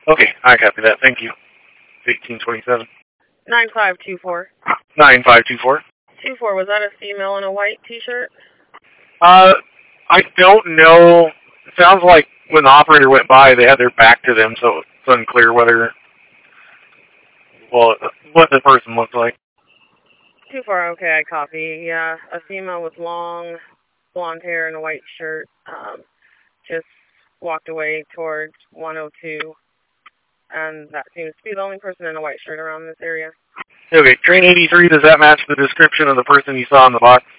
Okay, I copy that. Thank you. 1827. 9524. 9524. 24, was that a female in a white t-shirt? I don't know. It sounds like when the operator went by, they had their back to them, so it's unclear whether, well, what the person looked like. 24, okay, I copy. Yeah, a female with long blonde hair and a white shirt just walked away towards 102, and that seems to be the only person in a white shirt around this area. Okay, train 83, does that match the description of the person you saw in the box?